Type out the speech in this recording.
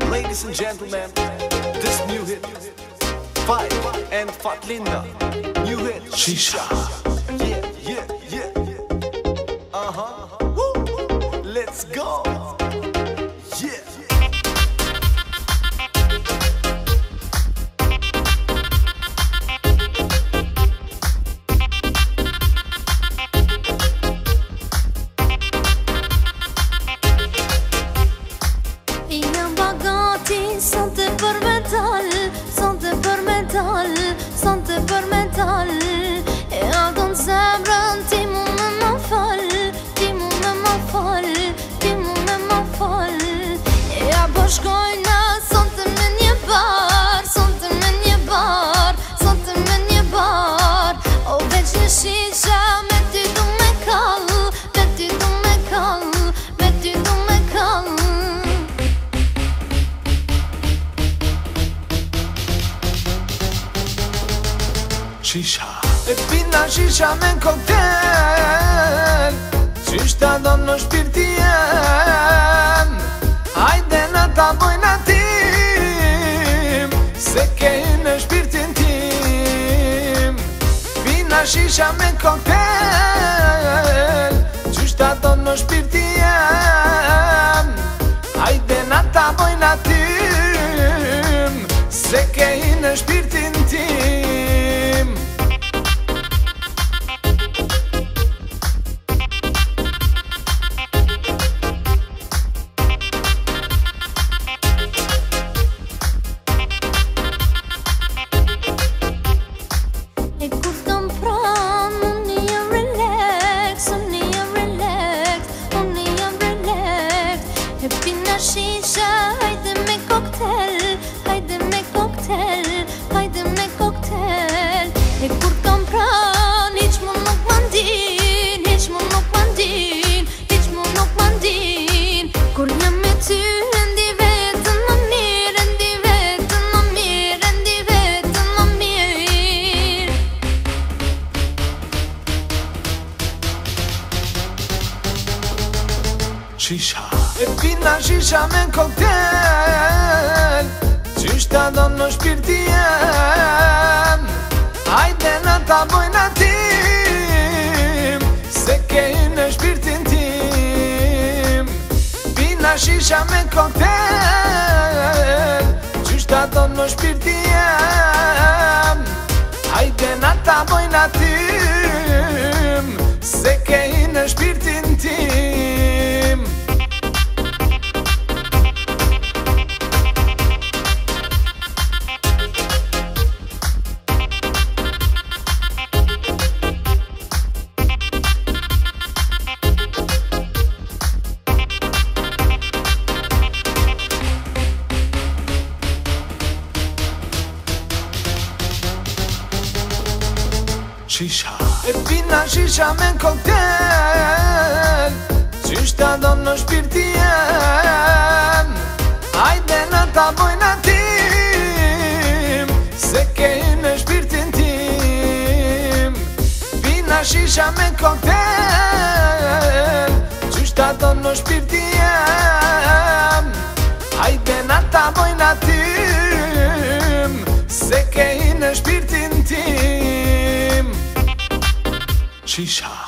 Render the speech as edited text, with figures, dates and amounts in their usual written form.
Ladies and gentlemen, this new hit, Five and Fatlinda, new hit, Shisha. Yeah, yeah, yeah. Woo. Let's go. Yeah. Sante për metal, sante për metal, sante për metal. E adon zemrën, ti mu me ma fal, ti mu me ma fal, ti mu me ma fal. E a bashkojna, sante me një bar, sante me një bar, sante me një bar. O veç një shisha, me ty du me kall, me ty du me kall, me ty du me kall. Shisha. E pina shisha me koktel, qyshta do në shpirti jem. Hajde në ta bojna tim, se kej në shpirtin tim. Pina shisha me koktel, qyshta do në shpirti jem. Hajde në ta bojna tim, se kej në shpirtin tim. Shisha, hajde me koktel, hajde me koktel, hajde me koktel. E kur kam pran, hiq mu nuk mandin, hiq mu nuk mandin, hiq mu nuk mandin. Kur jam me ty, ndi vetën më mirë, ndi vetën më mirë, ndi vetën më mirë. Shisha. E pina shisha me koktel, qyshta do në shpirti jem. Hajde në ta bojna tim, se kej në shpirtin tim. Pina shisha me koktel, qyshta do në shpirti jem. Hajde në ta bojna tim, se kej në shpirtin tim. Shisha. E pina shisha me koktel, qyshta do në shpirti jem. Hajde në ta bojna tim, se kej në shpirtin tim. Pina shisha me koktel, qyshta do në shpirti jem. Hajde në ta bojna tim, se kej në shpirtin tim. Shisha.